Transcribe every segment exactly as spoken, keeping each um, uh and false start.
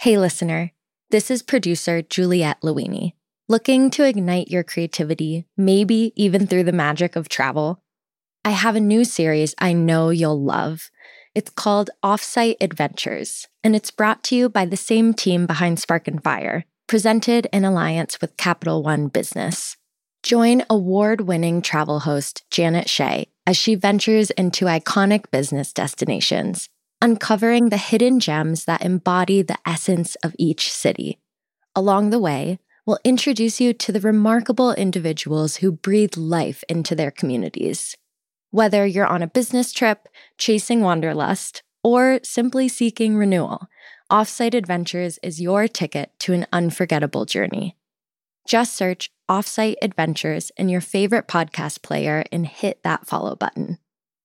Hey listener, this is producer Juliette Luini. Looking to ignite your creativity, maybe even through the magic of travel? I have a new series I know you'll love. It's called Offsite Adventures, and it's brought to you by the same team behind Spark and Fire, presented in alliance with Capital One Business. Join award-winning travel host Janet Shea as she ventures into iconic business destinations, uncovering the hidden gems that embody the essence of each city. Along the way, we'll introduce you to the remarkable individuals who breathe life into their communities. Whether you're on a business trip, chasing wanderlust, or simply seeking renewal, Offsite Adventures is your ticket to an unforgettable journey. Just search Offsite Adventures in your favorite podcast player and hit that follow button.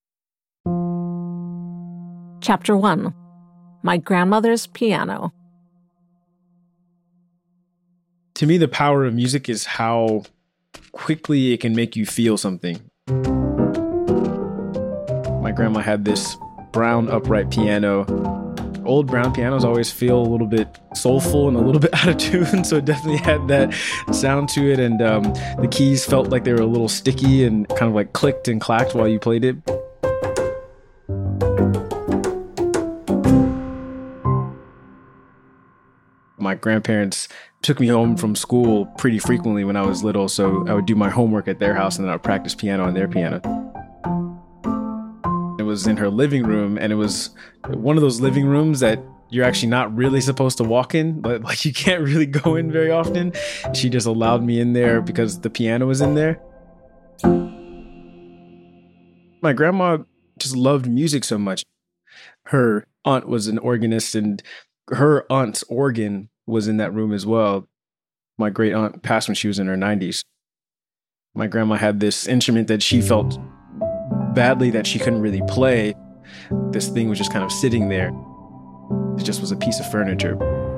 Chapter one. My Grandmother's Piano. To me, the power of music is how quickly it can make you feel something. My grandma had this brown upright piano. Old brown pianos always feel a little bit soulful and a little bit out of tune, so it definitely had that sound to it, and um, the keys felt like they were a little sticky and kind of like clicked and clacked while you played it. My grandparents took me home from school pretty frequently when I was little, so I would do my homework at their house and then I would practice piano on their piano. It was in her living room, and it was one of those living rooms that you're actually not really supposed to walk in, but like you can't really go in very often. She just allowed me in there because the piano was in there. My grandma just loved music so much. Her aunt was an organist, and her aunt's organ was in that room as well. My great aunt passed when she was in her nineties. My grandma had this instrument that she felt badly that she couldn't really play. This thing was just kind of sitting there. It just was a piece of furniture.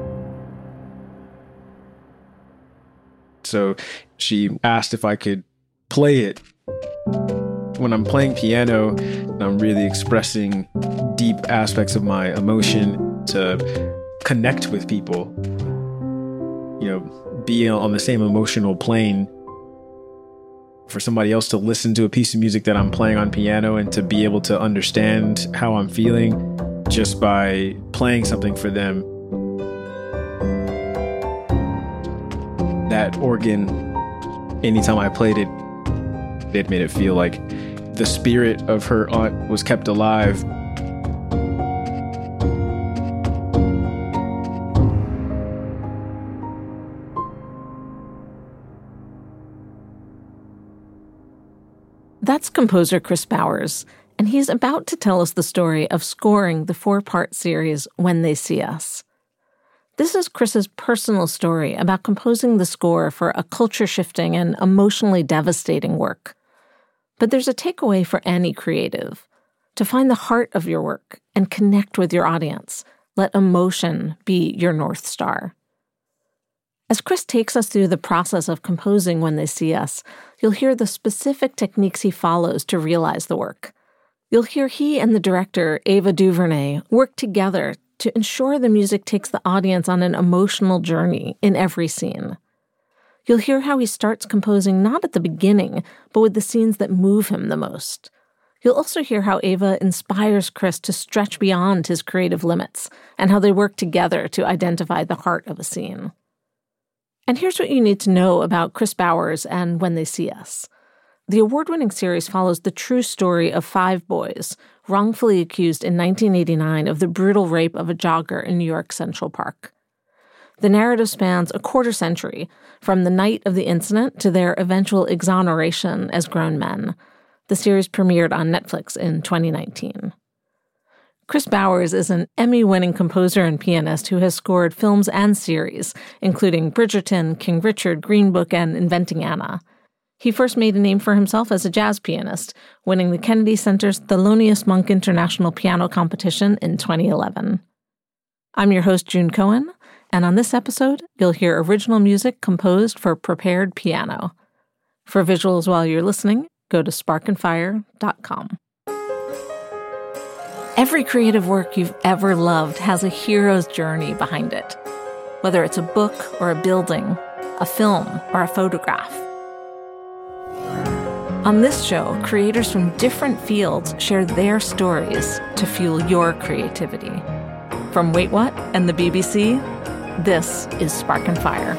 So she asked if I could play it. When I'm playing piano, I'm really expressing deep aspects of my emotion to connect with people, you know, be on the same emotional plane. For somebody else to listen to a piece of music that I'm playing on piano and to be able to understand how I'm feeling just by playing something for them. That organ, anytime I played it, it made it feel like the spirit of her aunt was kept alive. That's composer Chris Bowers, and he's about to tell us the story of scoring the four-part series When They See Us. This is Chris's personal story about composing the score for a culture-shifting and emotionally devastating work. But there's a takeaway for any creative. To find the heart of your work and connect with your audience, let emotion be your North Star. As Chris takes us through the process of composing When They See Us, you'll hear the specific techniques he follows to realize the work. You'll hear he and the director, Ava DuVernay, work together to ensure the music takes the audience on an emotional journey in every scene. You'll hear how he starts composing not at the beginning, but with the scenes that move him the most. You'll also hear how Ava inspires Chris to stretch beyond his creative limits, and how they work together to identify the heart of a scene. And here's what you need to know about Chris Bowers and When They See Us. The award-winning series follows the true story of five boys wrongfully accused in nineteen eighty-nine of the brutal rape of a jogger in New York Central Park. The narrative spans a quarter century, from the night of the incident to their eventual exoneration as grown men. The series premiered on Netflix in twenty nineteen. Chris Bowers is an Emmy-winning composer and pianist who has scored films and series, including Bridgerton, King Richard, Green Book, and Inventing Anna. He first made a name for himself as a jazz pianist, winning the Kennedy Center's Thelonious Monk International Piano Competition in twenty eleven. I'm your host, June Cohen, and on this episode, you'll hear original music composed for prepared piano. For visuals while you're listening, go to spark and fire dot com. Every creative work you've ever loved has a hero's journey behind it, whether it's a book or a building, a film or a photograph. On this show, creators from different fields share their stories to fuel your creativity. From Wait What and the B B C, this is Spark and Fire.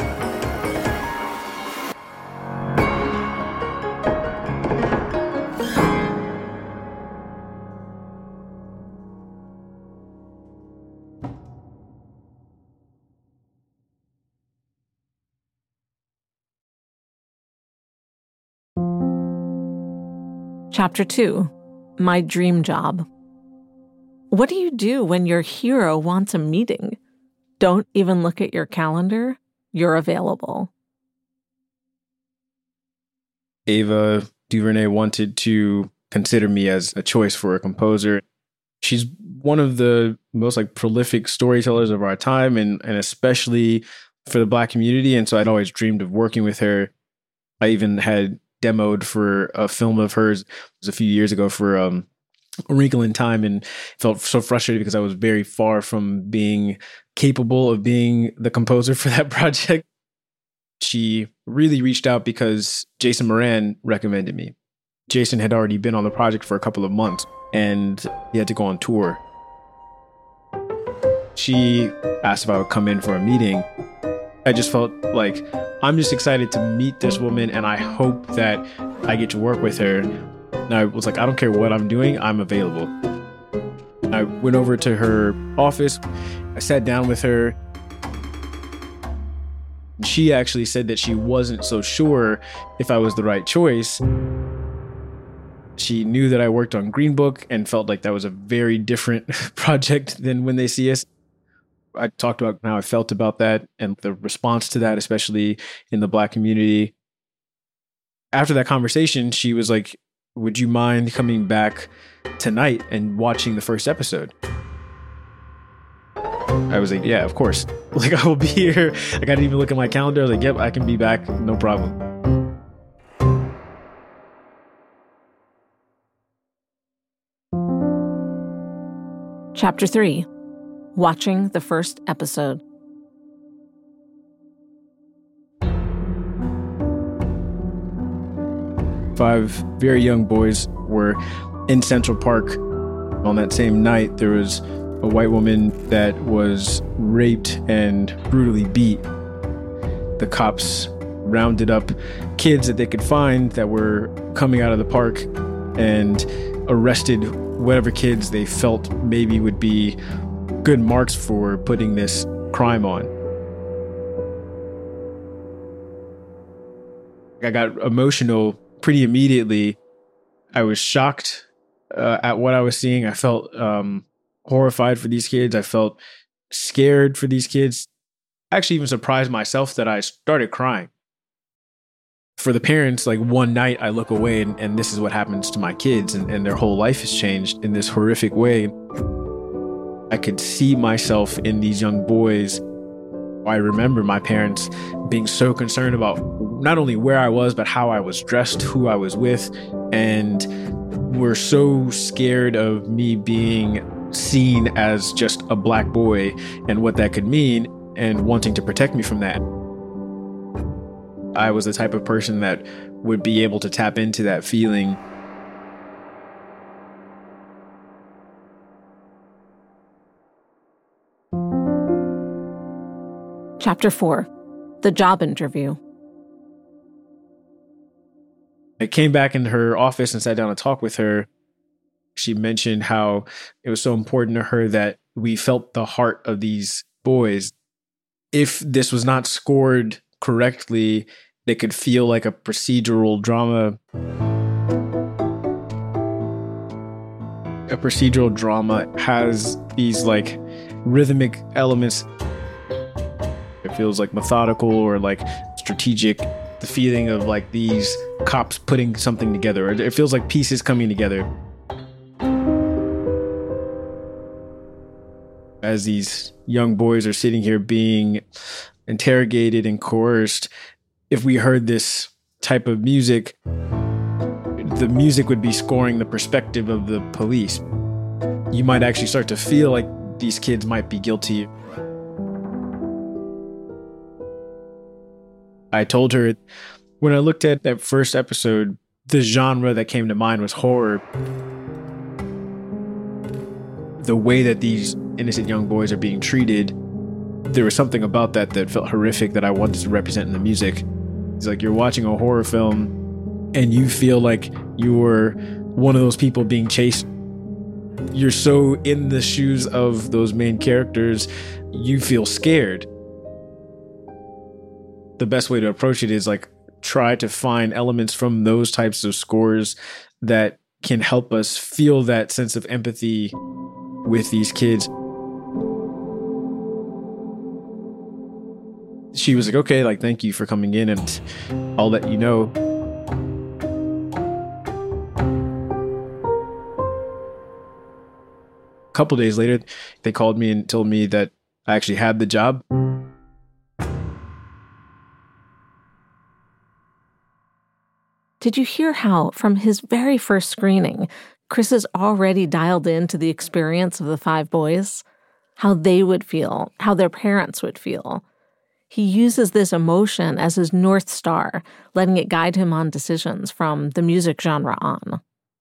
Chapter two, My Dream Job. What do you do when your hero wants a meeting? Don't even look at your calendar. You're available. Ava DuVernay wanted to consider me as a choice for a composer. She's one of the most like prolific storytellers of our time, and, and especially for the Black community. And so I'd always dreamed of working with her. I even had demoed for a film of hers. It was a few years ago for um, A Wrinkle in Time, and felt so frustrated because I was very far from being capable of being the composer for that project. She really reached out because Jason Moran recommended me. Jason had already been on the project for a couple of months, and he had to go on tour. She asked if I would come in for a meeting. I just felt like I'm just excited to meet this woman, and I hope that I get to work with her. And I was like, I don't care what I'm doing, I'm available. I went over to her office. I sat down with her. She actually said that she wasn't so sure if I was the right choice. She knew that I worked on Green Book and felt like that was a very different project than When They See Us. I talked about how I felt about that and the response to that, especially in the Black community. After that conversation, she was like, would you mind coming back tonight and watching the first episode? I was like, yeah, of course. Like, I will be here. I got to even look at my calendar. I was like, yep, I can be back. No problem. Chapter three. Watching the first episode. Five very young boys were in Central Park. On that same night, there was a white woman that was raped and brutally beat. The cops rounded up kids that they could find that were coming out of the park and arrested whatever kids they felt maybe would be good marks for putting this crime on. I got emotional pretty immediately. I was shocked uh, at what I was seeing. I felt um, horrified for these kids. I felt scared for these kids. I actually even surprised myself that I started crying. For the parents, like one night I look away and, and this is what happens to my kids, and, and their whole life has changed in this horrific way. I could see myself in these young boys. I remember my parents being so concerned about not only where I was, but how I was dressed, who I was with, and were so scared of me being seen as just a Black boy and what that could mean, and wanting to protect me from that. I was the type of person that would be able to tap into that feeling. Chapter four. The Job Interview. I came back in her office and sat down to talk with her. She mentioned how it was so important to her that we felt the heart of these boys. If this was not scored correctly, they could feel like a procedural drama. A procedural drama has these like rhythmic elements. It feels like methodical or like strategic. The feeling of like these cops putting something together. It feels like pieces coming together. As these young boys are sitting here being interrogated and coerced, if we heard this type of music, the music would be scoring the perspective of the police. you might actually start to feel like these kids might be guilty. I told her when I looked at that first episode, the genre that came to mind was horror. The way that these innocent young boys are being treated, there was something about that that felt horrific that I wanted to represent in the music. It's like you're watching a horror film and you feel like you're one of those people being chased. You're so in the shoes of those main characters, you feel scared. The best way to approach it is like try to find elements from those types of scores that can help us feel that sense of empathy with these kids. She was like, okay, like, thank you for coming in and I'll let you know. A couple days later, they called me and told me that I actually had the job. Did you hear how, from his very first screening, Chris is already dialed into the experience of the five boys? How they would feel, how their parents would feel. He uses this emotion as his North Star, letting it guide him on decisions from the music genre on.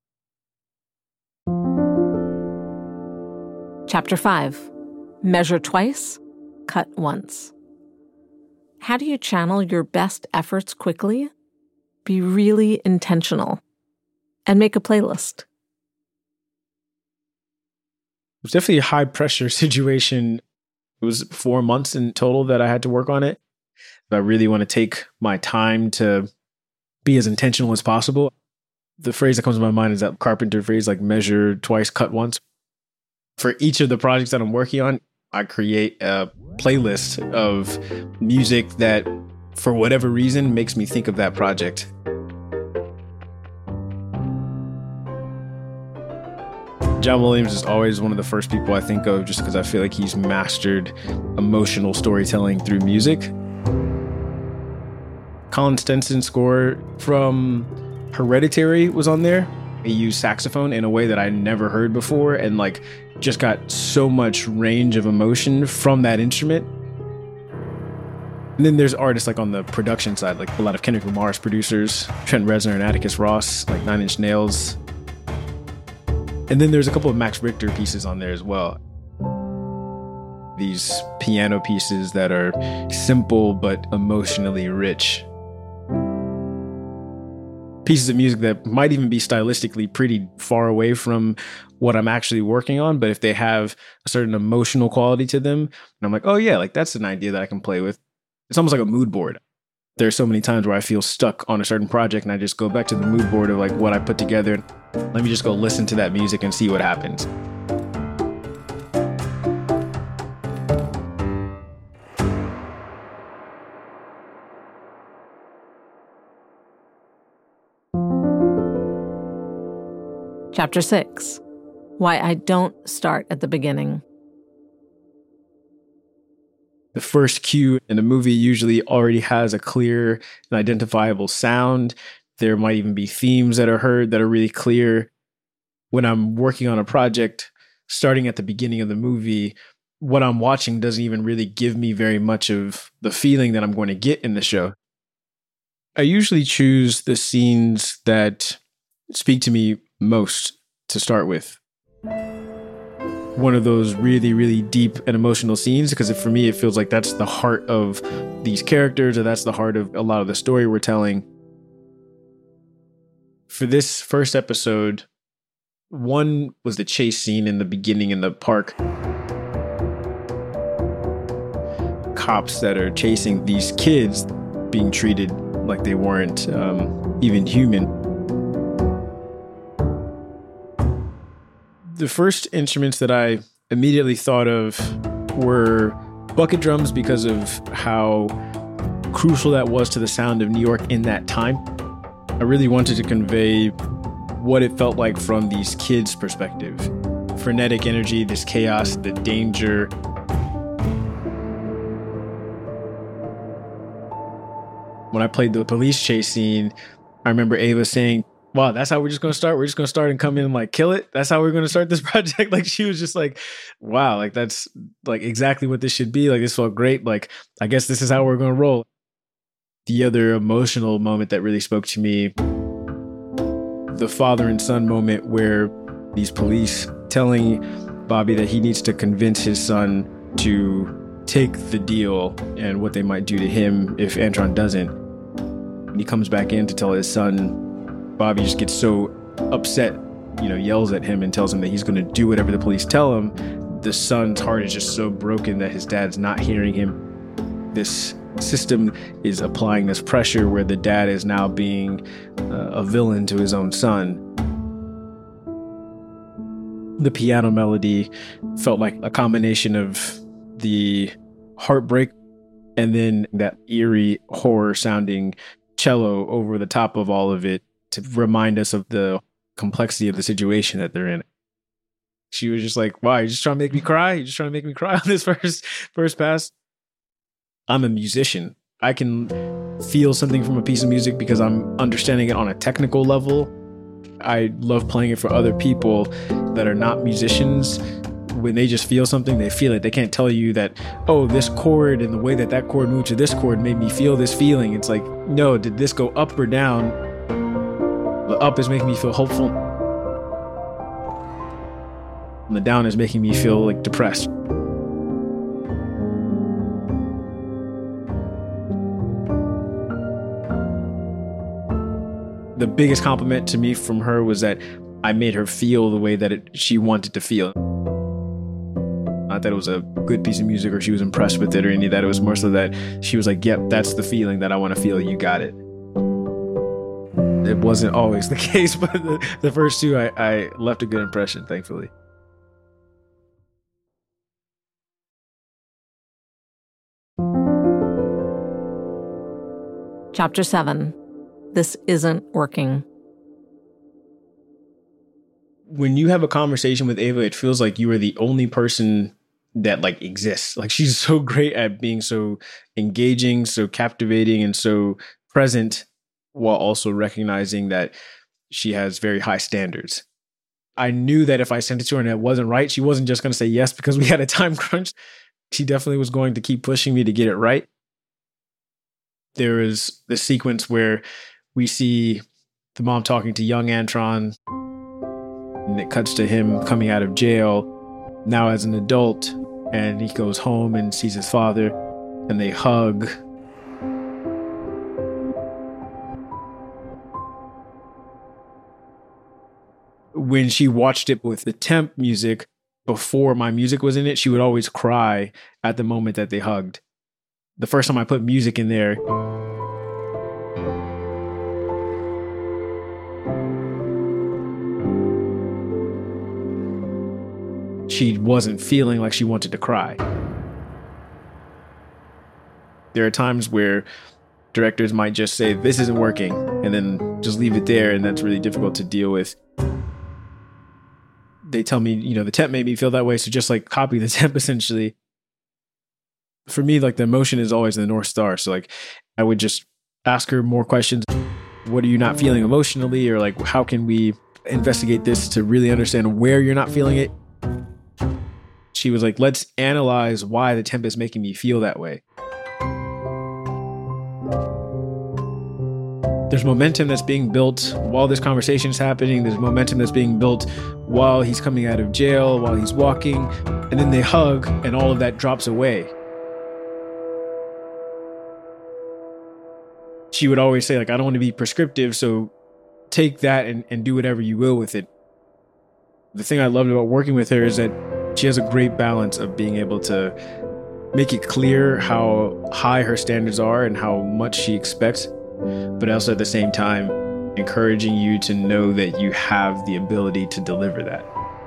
Chapter five. Measure twice, cut once. How do you channel your best efforts quickly? Be really intentional. And make a playlist. It was definitely a high pressure situation. It was four months in total that I had to work on it. I really want to take my time to be as intentional as possible. The phrase that comes to my mind is that Carpenter phrase, like measure twice, cut once. For each of the projects that I'm working on, I create a playlist of music that, for whatever reason, makes me think of that project. John Williams is always one of the first people I think of just because I feel like he's mastered emotional storytelling through music. Colin Stenson's score from Hereditary was on there. He used saxophone in a way that I never heard before and like just got so much range of emotion from that instrument. And then there's artists like on the production side, like a lot of Kendrick Lamar's producers, Trent Reznor and Atticus Ross, like Nine Inch Nails. And then there's a couple of Max Richter pieces on there as well. These piano pieces that are simple but emotionally rich. Pieces of music that might even be stylistically pretty far away from what I'm actually working on, but if they have a certain emotional quality to them, and I'm like, oh yeah, like that's an idea that I can play with. It's almost like a mood board. There's so many times where I feel stuck on a certain project and I just go back to the mood board of like what I put together. Let me just go listen to that music and see what happens. Chapter six. Why I don't start at the beginning. The first cue in a movie usually already has a clear and identifiable sound. There might even be themes that are heard that are really clear. When I'm working on a project, starting at the beginning of the movie, what I'm watching doesn't even really give me very much of the feeling that I'm going to get in the show. I usually choose the scenes that speak to me most to start with. One of those really, really deep and emotional scenes, because for me, it feels like that's the heart of these characters, or that's the heart of a lot of the story we're telling. For this first episode, one was the chase scene in the beginning in the park. Cops that are chasing these kids being treated like they weren't um, even human. The first instruments that I immediately thought of were bucket drums because of how crucial that was to the sound of New York in that time. I really wanted to convey what it felt like from these kids' perspective. Frenetic energy, this chaos, the danger. When I played the police chase scene, I remember Ava saying, wow, that's how we're just going to start. We're just going to start and come in and like kill it. That's how we're going to start this project. Like she was just like, wow, like that's like exactly what this should be. Like this felt great. Like, I guess this is how we're going to roll. The other emotional moment that really spoke to me, the father and son moment where these police telling Bobby that he needs to convince his son to take the deal and what they might do to him if Antron doesn't. When he comes back in to tell his son, Bobby just gets so upset, you know, yells at him and tells him that he's going to do whatever the police tell him. The son's heart is just so broken that his dad's not hearing him. This system is applying this pressure where the dad is now being uh, a villain to his own son. The piano melody felt like a combination of the heartbreak and then that eerie horror sounding cello over the top of all of it to remind us of the complexity of the situation that they're in. She was just like, wow, you're just trying to make me cry? You're just trying to make me cry on this first first pass? I'm a musician. I can feel something from a piece of music because I'm understanding it on a technical level. I love playing it for other people that are not musicians. When they just feel something, they feel it. They can't tell you that, oh, this chord and the way that that chord moved to this chord made me feel this feeling. It's like, no, did this go up or down? The up is making me feel hopeful. And the down is making me feel like depressed. The biggest compliment to me from her was that I made her feel the way that it, she wanted to feel. Not that it was a good piece of music or she was impressed with it or any of that. It was more so that she was like, yep, that's the feeling that I want to feel. You got it. It wasn't always the case, but the, the first two, I, I left a good impression, thankfully. Chapter seven. This isn't working. When you have a conversation with Ava, it feels like you are the only person that like exists. Like she's so great at being so engaging, so captivating, and so present, while also recognizing that she has very high standards. I knew that if I sent it to her and it wasn't right, she wasn't just going to say yes because we had a time crunch. She definitely was going to keep pushing me to get it right. There is the sequence where we see the mom talking to young Antron, and it cuts to him coming out of jail now as an adult, and he goes home and sees his father, and they hug. When she watched it with the temp music, before my music was in it, she would always cry at the moment that they hugged. The first time I put music in there, she wasn't feeling like she wanted to cry. There are times where directors might just say, this isn't working, and then just leave it there, and that's really difficult to deal with. They tell me, you know, the temp made me feel that way, so just like copy the temp essentially. For me, like the emotion is always the North Star. So like I would just ask her more questions. What are you not feeling emotionally? Or like, how can we investigate this to really understand where you're not feeling it? She was like, let's analyze why the temp is making me feel that way. There's momentum that's being built while this conversation is happening. There's momentum that's being built while he's coming out of jail, while he's walking. And then they hug and all of that drops away. She would always say, like, I don't want to be prescriptive, so take that and, and do whatever you will with it. The thing I loved about working with her is that she has a great balance of being able to make it clear how high her standards are and how much she expects, but also at the same time, encouraging you to know that you have the ability to deliver that.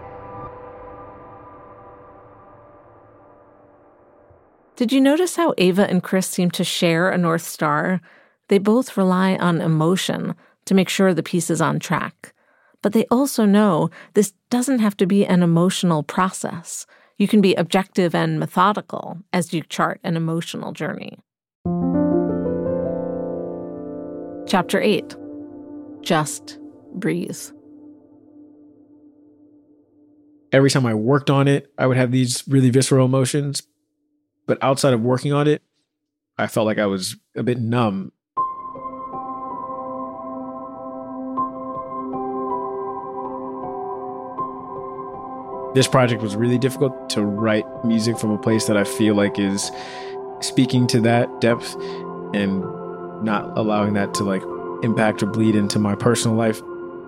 Did you notice how Ava and Chris seem to share a North Star? They both rely on emotion to make sure the piece is on track. But they also know this doesn't have to be an emotional process. You can be objective and methodical as you chart an emotional journey. Chapter eight. Just breathe. Every time I worked on it, I would have these really visceral emotions. But outside of working on it, I felt like I was a bit numb. This project was really difficult to write music from a place that I feel like is speaking to that depth and not allowing that to like impact or bleed into my personal life.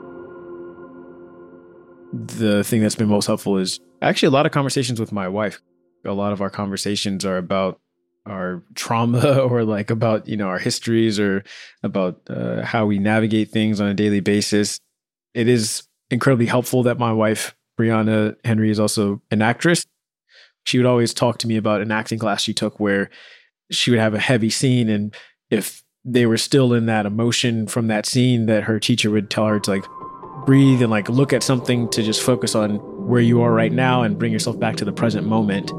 The thing that's been most helpful is actually a lot of conversations with my wife. A lot of our conversations are about our trauma or like about, you know, our histories or about uh, how we navigate things on a daily basis. It is incredibly helpful that my wife, Brianna Henry, is also an actress. She would always talk to me about an acting class she took where she would have a heavy scene, and if they were still in that emotion from that scene, that her teacher would tell her to like breathe and like look at something to just focus on where you are right now and bring yourself back to the present moment.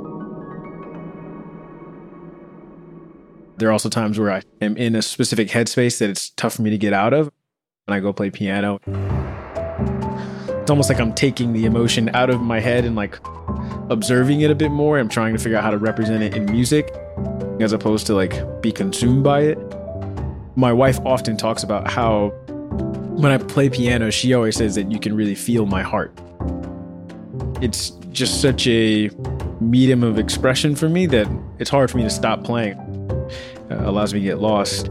There are also times where I am in a specific headspace that it's tough for me to get out of when I go play piano. It's almost like I'm taking the emotion out of my head and like observing it a bit more. I'm trying to figure out how to represent it in music as opposed to like be consumed by it. My wife often talks about how when I play piano, she always says that you can really feel my heart. It's just such a medium of expression for me that it's hard for me to stop playing. Uh, allows me to get lost.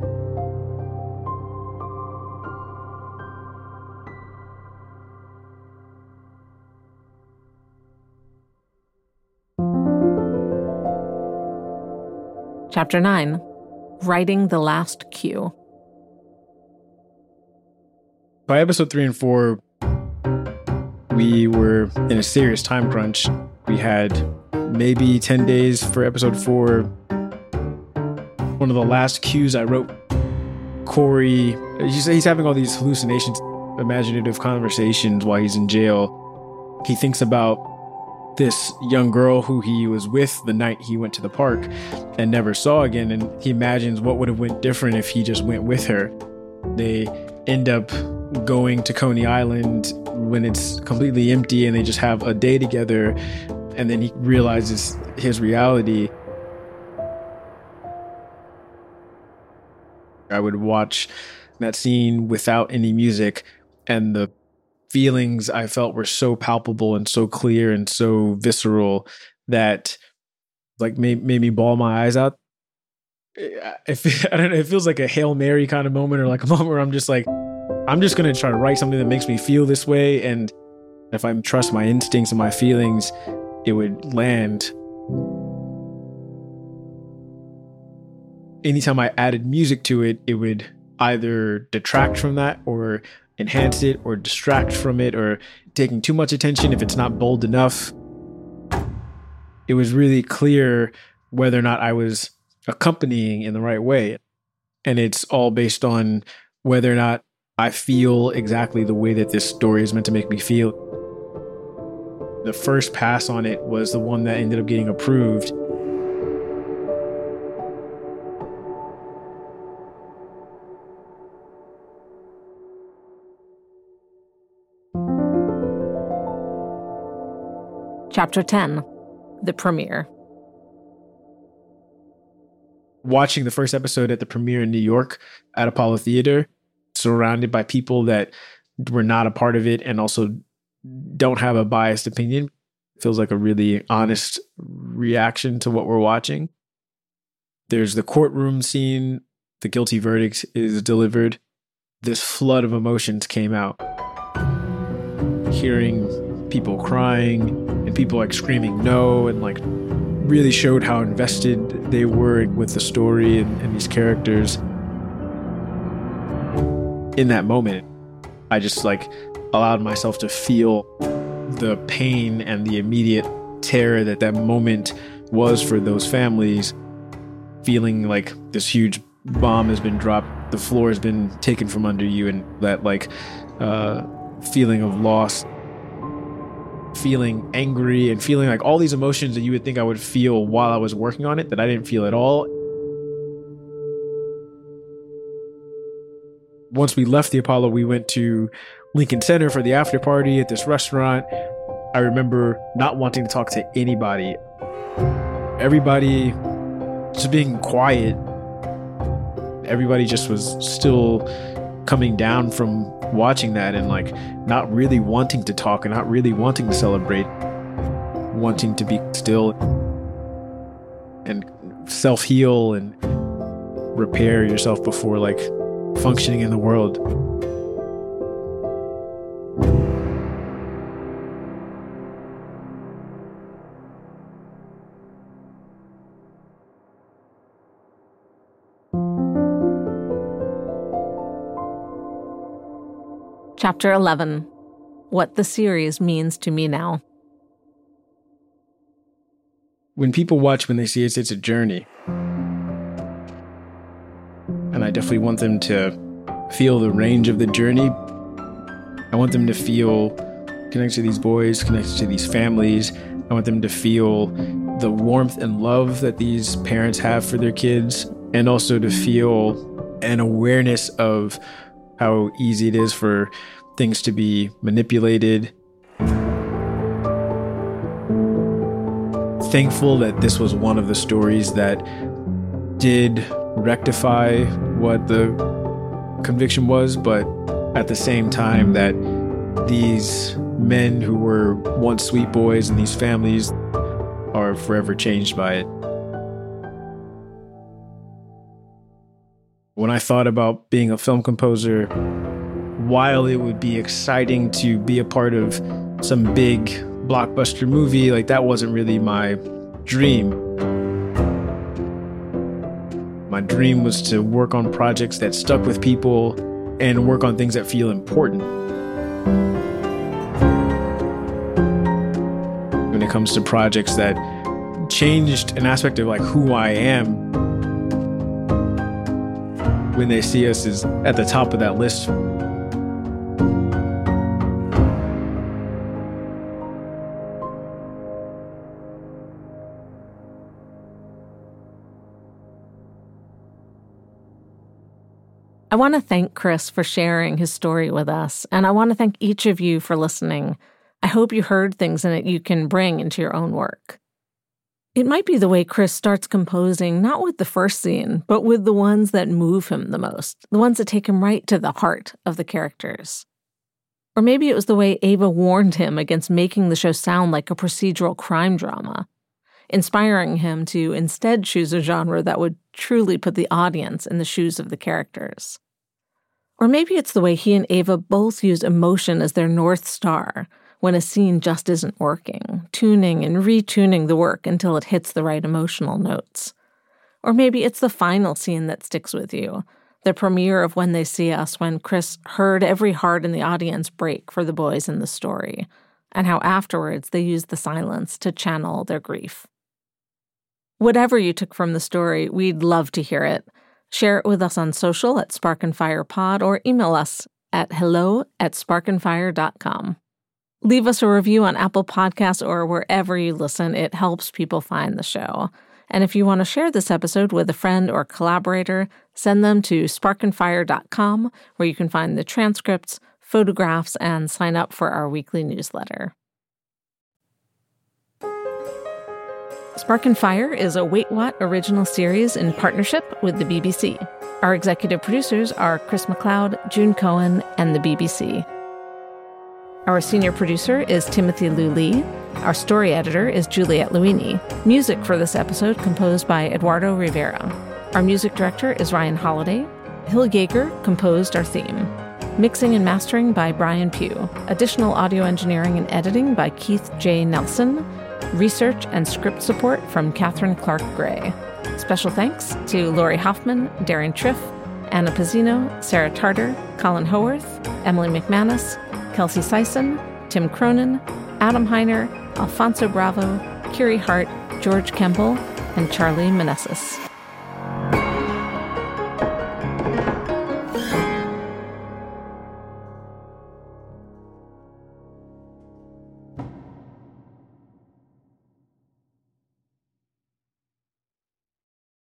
Chapter nine, Writing the Last Cue. By episode three and four, we were in a serious time crunch. We had maybe ten days for episode four. One of the last cues I wrote, Corey, he's, he's having all these hallucinations, imaginative conversations while he's in jail. He thinks about this young girl who he was with the night he went to the park and never saw again, and he imagines what would have went different if he just went with her. They end up going to Coney Island when it's completely empty and they just have a day together, and then he realizes his reality. I would watch that scene without any music, and the feelings I felt were so palpable and so clear and so visceral that like made, made me bawl my eyes out. It, I don't know, it feels like a Hail Mary kind of moment, or like a moment where I'm just like, I'm just going to try to write something that makes me feel this way. And if I trust my instincts and my feelings, it would land. Anytime I added music to it, it would either detract from that or enhance it or distract from it, or taking too much attention if it's not bold enough. It was really clear whether or not I was accompanying in the right way. And it's all based on whether or not I feel exactly the way that this story is meant to make me feel. The first pass on it was the one that ended up getting approved. Chapter ten, The Premiere. Watching the first episode at the premiere in New York at Apollo Theater, surrounded by people that were not a part of it and also don't have a biased opinion, feels like a really honest reaction to what we're watching. There's the courtroom scene. The guilty verdict is delivered. This flood of emotions came out. Hearing people crying and people like screaming no, and like really showed how invested they were with the story and, and these characters. In that moment, I just like allowed myself to feel the pain and the immediate terror that that moment was for those families, feeling like this huge bomb has been dropped, the floor has been taken from under you, and that like uh, feeling of loss, feeling angry, and feeling like all these emotions that you would think I would feel while I was working on it that I didn't feel at all. Once we left the Apollo, we went to Lincoln Center for the after party at this restaurant. I remember not wanting to talk to anybody. Everybody just being quiet. Everybody just was still coming down from watching that and like not really wanting to talk and not really wanting to celebrate, wanting to be still and self-heal and repair yourself before like functioning in the world. Chapter eleven. What the series means to me now. When people watch When They See Us, it's a journey. And I definitely want them to feel the range of the journey. I want them to feel connected to these boys, connected to these families. I want them to feel the warmth and love that these parents have for their kids, and also to feel an awareness of how easy it is for things to be manipulated. Thankful that this was one of the stories that did rectify what the conviction was, but at the same time that these men who were once sweet boys and these families are forever changed by it. When I thought about being a film composer, while it would be exciting to be a part of some big blockbuster movie, like that wasn't really my dream. My dream was to work on projects that stuck with people and work on things that feel important. When it comes to projects that changed an aspect of like who I am, When They See Us is at the top of that list. I want to thank Chris for sharing his story with us, and I want to thank each of you for listening. I hope you heard things in it you can bring into your own work. It might be the way Chris starts composing, not with the first scene, but with the ones that move him the most, the ones that take him right to the heart of the characters. Or maybe it was the way Ava warned him against making the show sound like a procedural crime drama, inspiring him to instead choose a genre that would truly put the audience in the shoes of the characters. Or maybe it's the way he and Ava both use emotion as their North Star when a scene just isn't working, tuning and retuning the work until it hits the right emotional notes. Or maybe it's the final scene that sticks with you, the premiere of When They See Us, when Chris heard every heart in the audience break for the boys in the story, and how afterwards they used the silence to channel their grief. Whatever you took from the story, we'd love to hear it. Share it with us on social at Spark and Fire Pod, or email us at hello at spark and fire dot com. Leave us a review on Apple Podcasts or wherever you listen. It helps people find the show. And if you want to share this episode with a friend or collaborator, send them to spark and fire dot com, where you can find the transcripts, photographs, and sign up for our weekly newsletter. Spark and Fire is a Wait What original series in partnership with the B B C. Our executive producers are Chris McLeod, June Cohen, and the B B C. Our senior producer is Timothy Liu Lee. Our story editor is Juliette Luini. Music for this episode composed by Eduardo Rivera. Our music director is Ryan Holiday. Hill Yeager composed our theme. Mixing and mastering by Brian Pugh. Additional audio engineering and editing by Keith J. Nelson. Research and script support from Catherine Clark Gray. Special thanks to Lori Hoffman, Darren Triff, Anna Pizzino, Sarah Tarter, Colin Howarth, Emily McManus, Kelsey Sison, Tim Cronin, Adam Heiner, Alfonso Bravo, Kiri Hart, George Kemble, and Charlie Meneses.